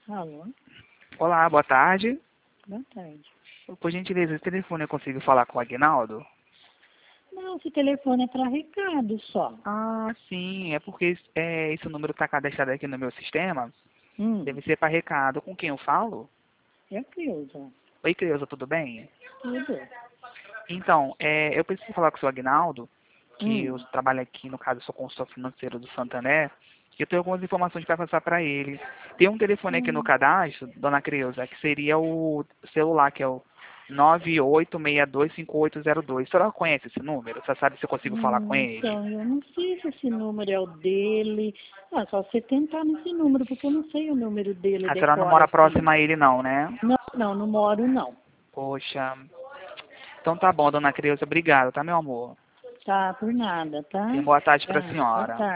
Alô? Olá, boa tarde. Boa tarde. Por gentileza, esse telefone eu consigo falar com o Aguinaldo? Não, esse telefone é para recado só. Ah, sim, é porque esse número está cadastrado aqui no meu sistema. Deve Hum, ser para recado. Com quem eu falo? é a Cleusa. Oi, Creuza, tudo bem? Tudo. Então, eu preciso falar com o seu Aguinaldo, que eu Hum, trabalho aqui, no caso, eu sou consultor financeiro do Santander, e eu tenho algumas informações para passar para ele. Tem um telefone aqui no hum. cadastro, dona Creuza, que seria o celular, que é o 98625802. A senhora conhece esse número? Você sabe se eu consigo falar com ele? Então, eu não sei se esse número é o dele. Ah, só você tentar nesse número, porque eu não sei o número dele, A senhora não decora mora assim. próxima a ele, não, né? Não moro não. Poxa. Então tá bom, dona Creuza, obrigado, tá, meu amor? Tá, por nada, tá? Tenha boa tarde para a Tá, boa senhora. tarde.